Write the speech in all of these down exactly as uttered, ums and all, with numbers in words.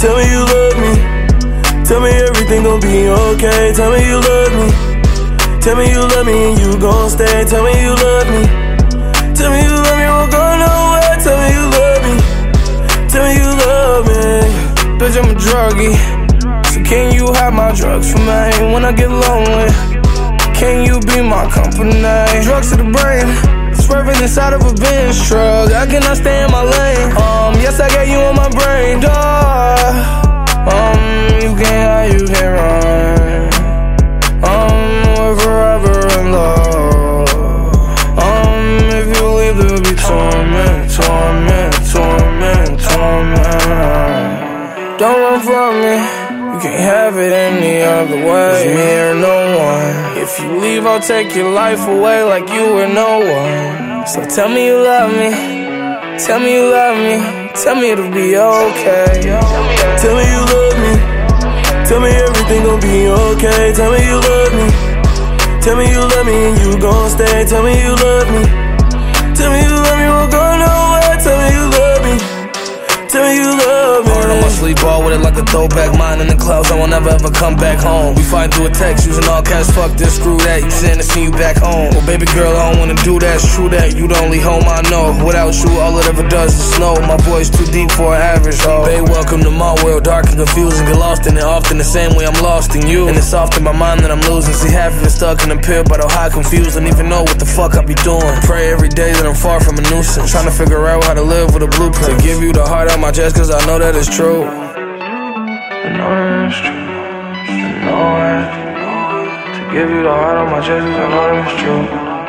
Tell me you love me. Tell me everything gon' be okay. Tell me you love me. Tell me you love me and you gon' stay. Tell me you love me. Tell me you love me, won't go nowhere. Tell me you love me. Tell me you love me. Bitch, I'm a druggie, so can you have my drugs for me when I get lonely? Can you be my company? Drugs to the brain, swerving inside of a Benz truck. I cannot stay in my lane. Um, yes, I got you on my brain, dog. Um, you can't hide, you can't run. Um, we're forever in love. Um, if you leave, there'll be torment, torment, torment, torment. Don't run from me, you can't have it any other way. It's me or no one. If you leave, I'll take your life away like you were no one. So tell me you love me, tell me you love me, tell me it'll be okay. Tell me you love me. Tell me everything gon' be okay. Tell me you love me. Tell me you love me and you gon' stay. Tell me you love me. Tell me you love me, won't go nowhere. Tell me you love me. Tell me you love me. Hard on my sleep, ball with it like a throwback. Mine in the clouds, I will never ever come back home. We fight through a text, using all cash, fuck this, screw that. You saying to see you back home. Well, baby girl, I don't wanna do that, it's true that. You the only home I know. Without you, all it ever does is snow. My voice too deep for an average, oh. Babe, welcome to my world, dark and confusing. Get lost in it often the same way I'm lost in you. And it's often my mind that I'm losing. See, half of it stuck in a pit, but I'm high confused. Don't even know what the fuck I be doing. Pray every day that I'm far from a nuisance. Trying to figure out how to live with a blueprint. To give you the heart on my chest, cause I know that it's true. I know that it's true. I know that. To give you the heart on my chest, cause I know that it's true.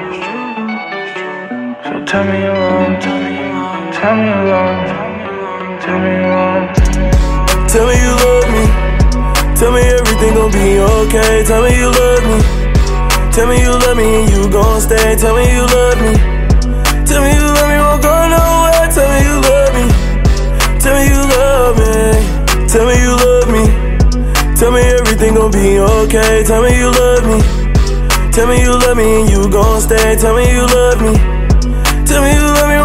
So tell me you love me. Tell me you love me. Tell me you love me. Tell me you love me. Tell me everything gon' be okay. Tell me you love me. Tell me you love me and you gon' stay. Tell me you love me. Tell me you love me, won't go nowhere. Tell me you love me. Tell me you love me. Tell me you love me. Tell me everything gon' be okay. Tell me you love me. Tell me you love me and you gon' stay. Tell me you love me. Tell me you love me.